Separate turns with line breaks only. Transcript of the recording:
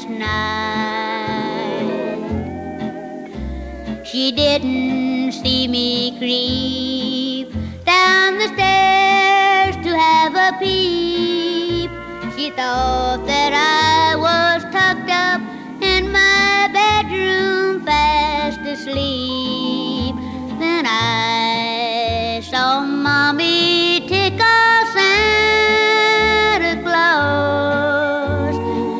night. She didn't see me creep down the stairs to have a peep. She thought that